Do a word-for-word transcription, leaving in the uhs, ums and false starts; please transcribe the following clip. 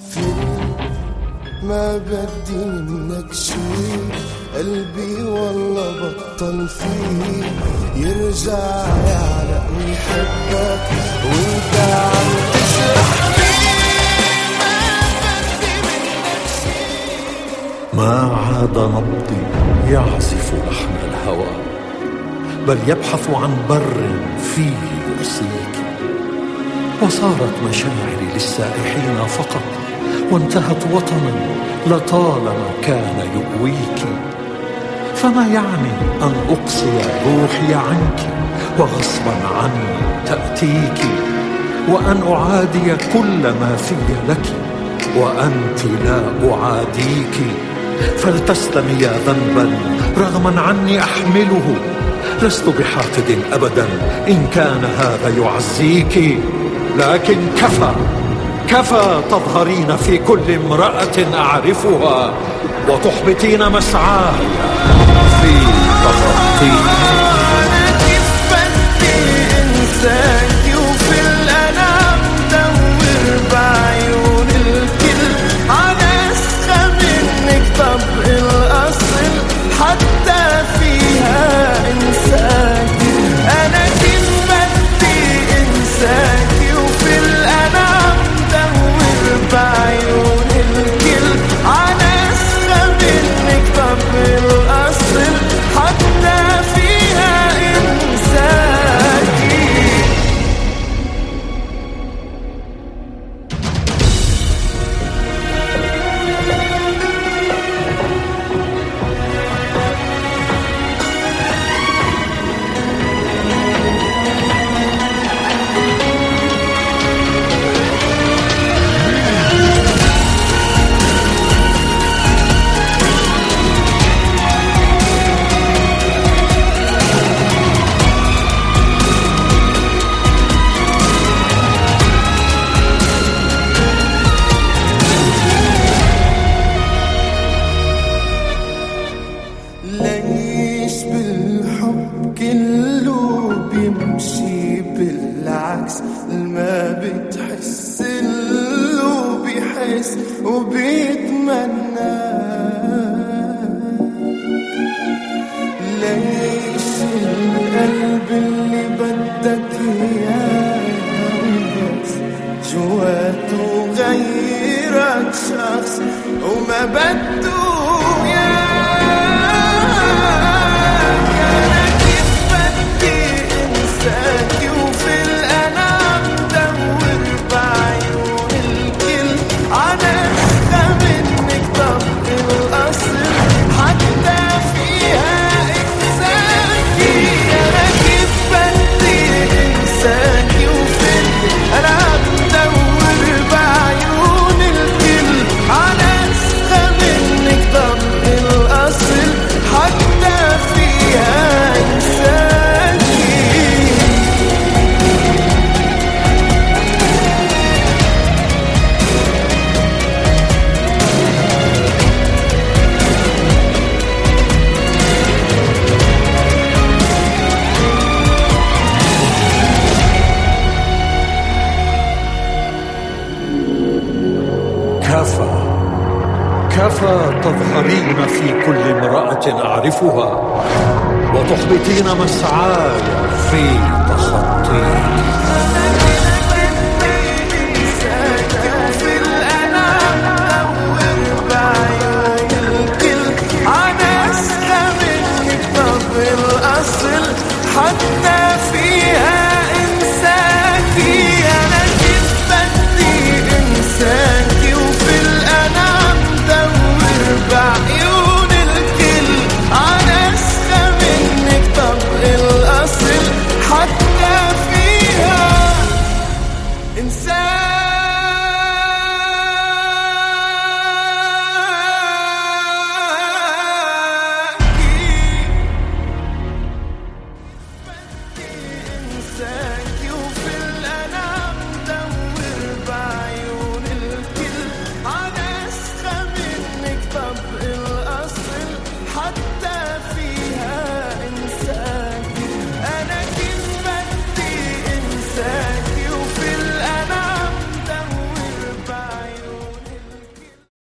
ما بدي منك شي، قلبي والله بطل فيه يرجع يعلق ويحبك وانت عم تجرح فيه. ما بدي منك شي. ما عاد نبضي يعزف لحن الهوى، بل يبحث عن بر فيه يرسيك. وصارت مشاعري للسائحين فقط، وانتهت وطنا لطالما كان يؤويك. فما يعني أن أقصي روحي عنك وغصبا عني تأتيك، وأن أعادي كل ما في لك وأنت لا أعاديك. فلتسلمي يا ذنبا رغما عني أحمله، لست بحاقد أبدا إن كان هذا يعزيك. لكن كفى كفى تظهرين في كل امرأة أعرفها وتحبطين مسعاي في تخطيك. أنا كيف بدي أنساك وفي الأنام دور بعيون الكل على أسخى منك. طب الأصل حتى فيها إنساك. أنا كيف بدي أنساك وفي الأنام دور بعيون الكل على أسخى منك. طب الأصل حتى فيها إنساك. ليش بالحب كله بيمشي بالعكس؟ ما بتحس اللي بيحس وبيتمنى. ليش القلب اللي بدك اياه بس جواته غيرك شخص وما بده اياه؟ كفى كفى تظهرين في كل امرأة أعرفها وتحبطين مسعاي في تخطيك. الأصل حتى فيها إنساكي. أنا كيف بدي إنساكي وفي الأنام دور بعيون الكل أنا أسخى منك. طب الأصل حتى فيها إنساكي.